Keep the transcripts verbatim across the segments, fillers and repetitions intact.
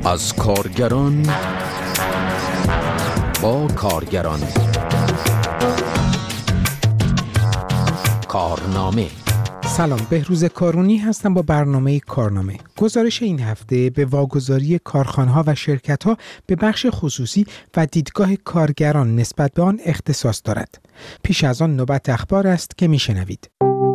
از کارگران با کارگران. کارنامه. سلام، بهروز کارونی هستم با برنامه کارنامه. گزارش این هفته به واگذاری کارخانه‌ها و شرکت‌ها به بخش خصوصی و دیدگاه کارگران نسبت به آن اختصاص دارد. پیش از آن نوبت اخبار است که میشنوید.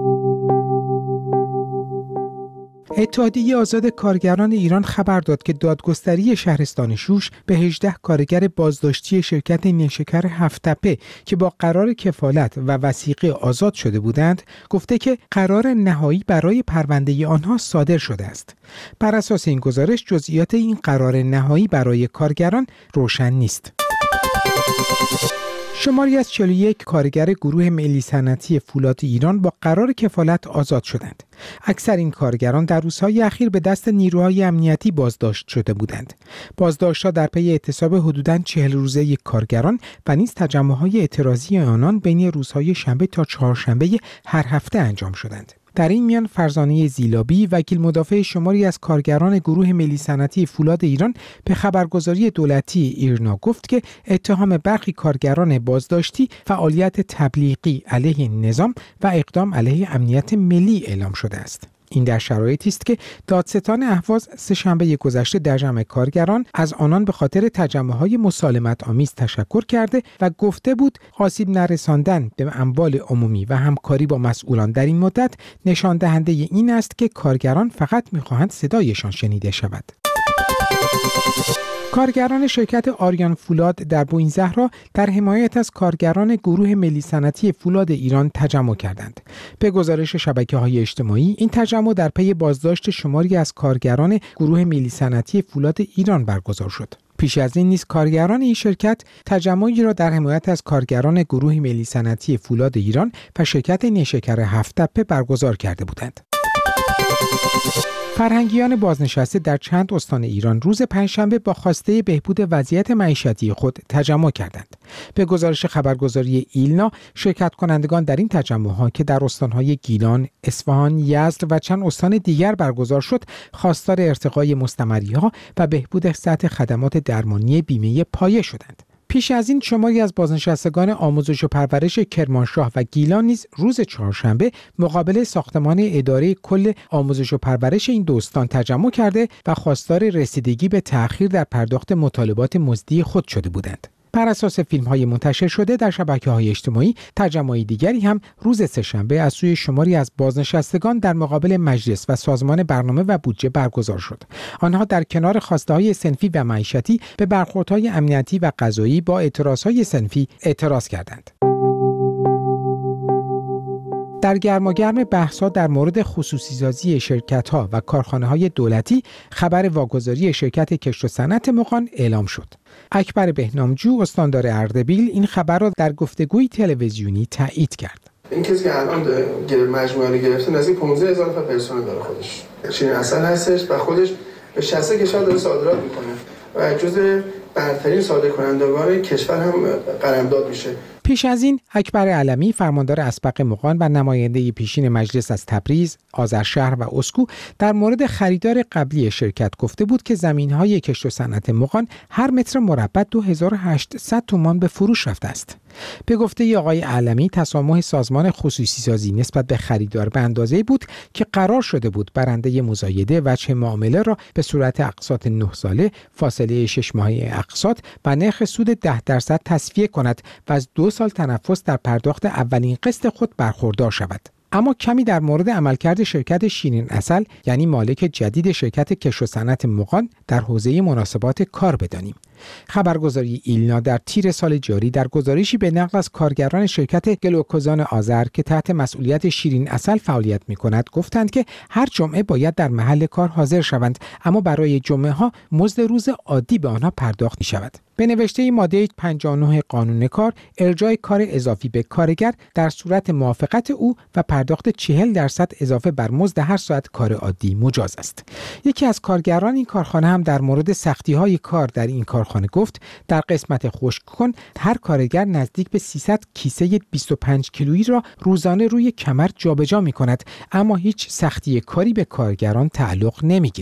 اتحادیه آزاد کارگران ایران خبر داد که دادگستری شهرستان شوش به هجده کارگر بازداشتی شرکت نیشکر هفت‌تپه که با قرار کفالت و وثیقه آزاد شده بودند گفته که قرار نهایی برای پرونده آنها صادر شده است. بر اساس این گزارش جزئیات این قرار نهایی برای کارگران روشن نیست. شماری از چهل و یک کارگر گروه ملی صنعتی فولاد ایران با قرار کفالت آزاد شدند. اکثر این کارگران در روزهای اخیر به دست نیروهای امنیتی بازداشت شده بودند. بازداشت‌ها در پی اعتصاب حدوداً چهل روزه یک کارگران و نیز تجمع‌های اعتراضی آنان بین روزهای شنبه تا چهارشنبه هر هفته انجام شدند. در این میان فرزانه زیلابی وکیل مدافع شماری از کارگران گروه ملی صنعتی فولاد ایران به خبرگزاری دولتی ایرنا گفت که اتهام برخی کارگران بازداشتی فعالیت تبلیغی علیه نظام و اقدام علیه امنیت ملی اعلام شده است. این در شرایطی است که دادستان اهواز سه‌شنبه گذشته در جمع کارگران از آنان به خاطر تجمع‌های مسالمت آمیز تشکر کرده و گفته بود آسیب نرساندن به اموال عمومی و همکاری با مسئولان در این مدت نشان دهنده این است که کارگران فقط می‌خواهند صدایشان شنیده شود. کارگران شرکت آریان فولاد در بوئین زهرا در حمایت از کارگران گروه ملی صنعتی فولاد ایران تجمع کردند. به گزارش شبکه‌های اجتماعی این تجمع در پی بازداشت شماری از کارگران گروه ملی صنعتی فولاد ایران برگزار شد. پیش از این نیز کارگران این شرکت تجمعی را در حمایت از کارگران گروه ملی صنعتی فولاد ایران و شرکت نیشکر هفت‌تپه برگزار کرده بودند. فرهنگیان بازنشسته در چند استان ایران روز پنجشنبه با خواسته بهبود وضعیت معیشتی خود تجمع کردند. به گزارش خبرگزاری ایلنا، شرکت کنندگان در این تجمع‌ها که در استان‌های گیلان، اصفهان، یزد و چند استان دیگر برگزار شد، خواستار ارتقای مستمری‌ها و بهبود سطح خدمات درمانی بیمه پایه شدند. پیش از این شماری از بازنشستگان آموزش و پرورش کرمانشاه و گیلان نیز روز چهارشنبه مقابل ساختمان اداره کل آموزش و پرورش این دو استان تجمع کرده و خواستار رسیدگی به تأخیر در پرداخت مطالبات مزدی خود شده بودند. بر اساس فیلم‌های منتشر شده در شبکه‌های اجتماعی، تجمع دیگری هم روز سه‌شنبه از سوی شماری از بازنشستگان در مقابل مجلس و سازمان برنامه و بودجه برگزار شد. آنها در کنار خواسته‌های صنفی و معیشتی به برخوردهای امنیتی و قضایی با اعتراضهای صنفی اعتراض کردند. در گرماگرم بحث‌ها در مورد خصوصی سازی شرکت‌ها و کارخانه‌های دولتی، خبر واگذاری شرکت کشت و صنعت مغان اعلام شد. اکبر بهنامجو استاندار اردبیل این خبر را در گفتگوی تلویزیونی تایید کرد. این کسی که الان مجموعه رو گرفته نزدیک پانزده هزار نفر پرسنل داره خودش. شیرین عسل هستش و خودش به شصت کشور داره صادرات میکنه و جزء برترین صادرکنندگان کشور هم قلمداد میشه. پیش از این اکبر علمی فرماندار اسبق مغان و نماینده پیشین مجلس از تبریز، آذرشهر و اسکو در مورد خریدار قبلی شرکت گفته بود که زمین‌های کشت و صنعت مغان هر متر مربع دو هزار و هشتصد تومان به فروش رفته است. به گفته آقای علمی تسامح سازمان خصوصی سازی نسبت به خریدار به اندازه‌ای بود که قرار شده بود برنده مزایده وجه معامله را به صورت اقساط نه ساله، فاصله شش ماهه اقساط و نرخ سود ده درصد تصفیه کند و از دو سال تنفس در پرداخت اولین قسط خود برخوردار شود. اما کمی در مورد عملکرد شرکت شیرین عسل یعنی مالک جدید شرکت کشت و صنعت مغان در حوزه مناسبات کار بدانیم. خبرگزاری ایلنا در تیر سال جاری در گزارشی به نقل از کارگران شرکت گلوکوزان آذر که تحت مسئولیت شیرین عسل فعالیت می‌کند گفتند که هر جمعه باید در محل کار حاضر شوند، اما برای جمعه ها مزد روز عادی به آنها پرداخت می‌شود. به نوشته ماده پنجاه و نه قانون کار، ارجاع کار اضافی به کارگر در صورت موافقت او و پرداخت چهل درصد اضافه بر مزد هر ساعت کار عادی مجاز است. یکی از کارگران این کارخانه هم در مورد سختی‌های کار در این کارخانه گفت در قسمت خشک کن هر کارگر نزدیک به سیصد کیسه بیست و پنج کیلویی را روزانه روی کمر جابجا می‌کند، اما هیچ سختی کاری به کارگران تعلق نمی‌گیرد.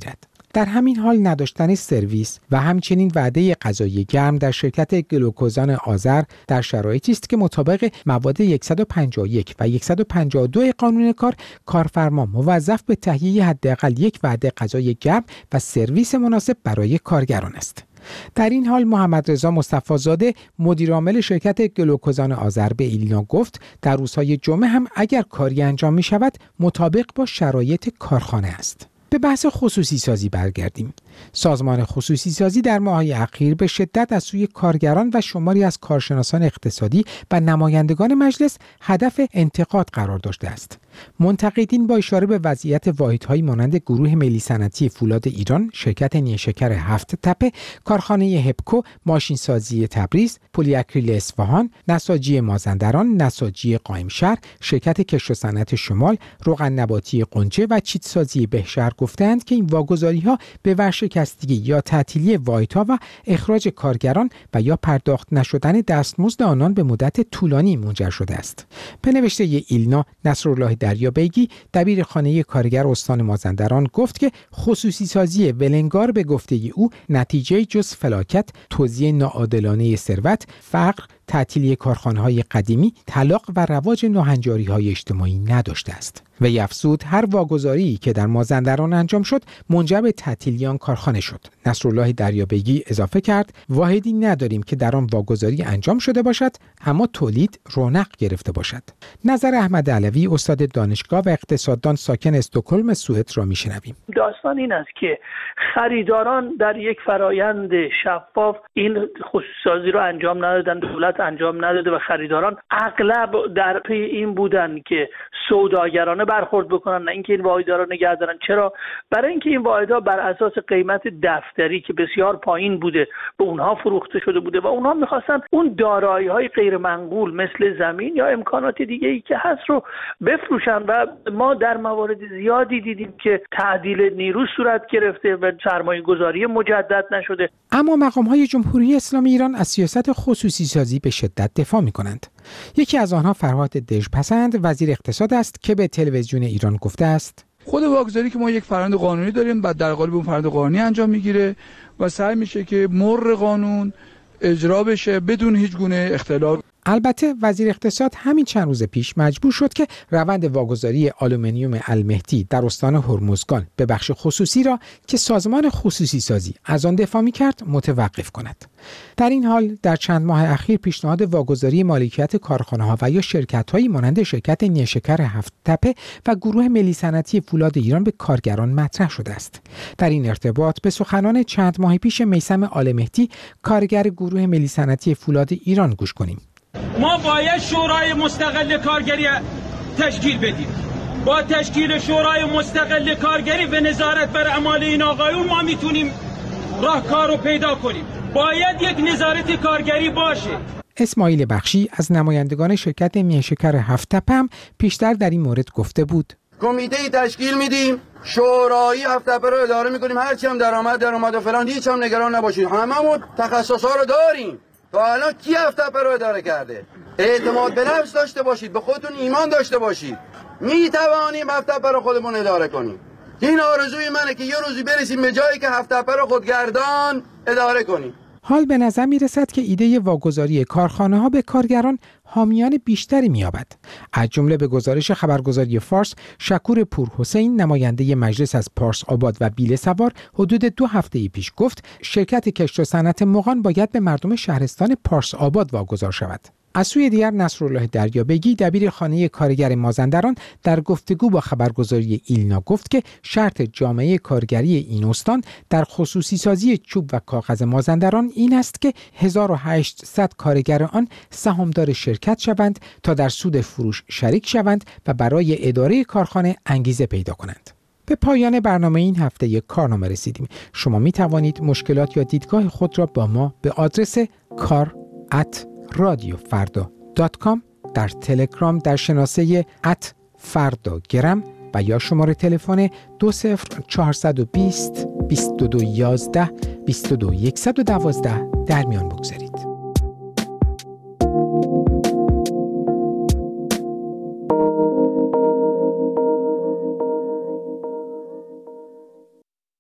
در همین حال نداشتن سرویس و همچنین وعده غذای گرم در شرکت گلوکوزان آذر در شرایطی است که مطابق مواد صد و پنجاه و یک و صد و پنجاه و دو قانون کار، کارفرما موظف به تهیه حداقل یک وعده غذای گرم و سرویس مناسب برای کارگران است. در این حال محمد رضا مصطفی زاده مدیر عامل شرکت گلوکوزان آذر به ایلنا گفت در روزهای جمعه هم اگر کاری انجام می شود مطابق با شرایط کارخانه است. به بحث خصوصی سازی برگردیم. سازمان خصوصی سازی در ماه‌های اخیر به شدت از سوی کارگران و شماری از کارشناسان اقتصادی و نمایندگان مجلس هدف انتقاد قرار داشته است. منتقدین با اشاره به وضعیت واحدهایی مانند گروه ملی صنعتی فولاد ایران، شرکت نیشکر هفت تپه، کارخانه هپکو، ماشینسازی تبریز، پلی اکریل اصفهان، نساجی مازندران، نساجی قائمشهر، شرکت کشت و صنعت شمال، روغن نباتی قنچه و چیتسازی بهشهر گفتند که این واگذاری‌ها به ورشکستگی یا تعطیلی واحدها و اخراج کارگران و یا پرداخت نشدن دستمزد آنان به مدت طولانی منجر شده است. به نوشته ایلنا، نصرالله دریابیگی دبیر خانه کارگر استان مازندران گفت که خصوصی سازی ولنگار به گفته او نتیجه جز فلاکت، توزیع ناعادلانه ثروت، فقر، تعطیلی کارخانه‌های قدیمی، طلاق و رواج ناهنجاری‌های اجتماعی نداشته است. و افزود هر واگذاری که در مازندران انجام شد منجر به تعطیلی آن کارخانه شد. نصرالله دریابیگی اضافه کرد واحدی نداریم که در آن واگذاری انجام شده باشد اما تولید رونق گرفته باشد. نظر احمد علوی استاد دانشگاه و اقتصاددان ساکن استکهلم سوئد را میشنویم. داستان این است که خریداران در یک فرایند شفاف این خصوصی‌سازی را انجام ندادند، دولت انجام نداده و خریداران اغلب در پی این بودند که سوداگرانه برخورد بکنن، نه اینکه این واحدها را نگه دارن. چرا؟ برای اینکه این واحدها بر اساس قیمت دفتری که بسیار پایین بوده به اونها فروخته شده بوده و اونها می‌خواستن اون دارایی‌های غیر منقول مثل زمین یا امکانات دیگه‌ای که هست رو بفروشن و ما در موارد زیادی دیدیم که تعدیل نیرو صورت گرفته و سرمایه‌گذاری مجدد نشده. اما مقام‌های جمهوری اسلامی ایران از سیاست خصوصی سازی به شدت دفاع می‌کنند. یکی از آنها فرهاد دژپسند وزیر اقتصاد است که به تلویزیون ایران گفته است خود واگذاری که ما یک فرآیند قانونی داریم بعد در قالب اون فرآیند قانونی انجام میگیره و سعی میشه که مر قانون اجرا بشه بدون هیچ گونه اختلال. البته وزیر اقتصاد همین چند روز پیش مجبور شد که روند واگذاری آلومینیوم المهدی در استان هرمزگان به بخش خصوصی را که سازمان خصوصی سازی از آن دفاع می‌کرد متوقف کند. در این حال در چند ماه اخیر پیشنهاد واگذاری مالکیت کارخانه‌ها و یا شرکت‌هایی مانند شرکت نیشکر هفت تپه و گروه ملی صنعتی فولاد ایران به کارگران مطرح شده است. در این ارتباط به سخنان چند ماه پیش میثم آلمهدی کارگر گروه ملی صنعتی فولاد ایران گوش کنیم. ما باید شورای مستقل کارگری تشکیل بدیم. با تشکیل شورای مستقل کارگری و نظارت بر اعمال این آقایون ما میتونیم راهکار رو پیدا کنیم. باید یک نظارت کارگری باشه. اسماعیل بخشی از نمایندگان شرکت نیشکر هفت تپه هم پیشتر در این مورد گفته بود. کمیته تشکیل میدیم، شورایی هفت تپه رو اداره میکنیم، هرچی هم درآمد درآمد و فلان هیچ هم نگران نباشید. هممون تخصصا رو داریم. تا الان کی هفت تپه رو اداره کرده؟ اعتماد به نفس داشته باشید، به خودتون ایمان داشته باشید. می توانیم هفت تپه رو خودمون اداره کنیم. این آرزوی منه که یه روزی برسیم به جایی که هفت تپه رو خودگردان اداره کنیم. حال به نظر می رسد که ایده واگذاری کارخانه ها به کارگران حامیان بیشتری می یابد. از جمله به گزارش خبرگزاری فارس، شکور پورحسین نماینده مجلس از پارس آباد و بیل سوار حدود دو هفته پیش گفت شرکت کشت و صنعت مغان باید به مردم شهرستان پارس آباد واگذار شود. از سوی دیگر نصرالله دریابیگی دبیر خانه کارگر مازندران در گفتگو با خبرگزاری ایلنا گفت که شرط جامعه کارگری این استان در خصوصی سازی چوب و کاغذ مازندران این است که هزار و هشتصد کارگر آن سهامدار شرکت شوند تا در سود فروش شریک شوند و برای اداره کارخانه انگیزه پیدا کنند. به پایان برنامه این هفته کارنامه رسیدیم. شما می توانید مشکلات یا دیدگاه خود را با ما به آدرس کار ات رادیو فردا دات کام در تلگرام در شناسه ات فردا گرم و یا شماره تلفن دو صفر چهارصد و بیست بیست و دو یازده بیست و دو صد و دوازده در میان بگذارید.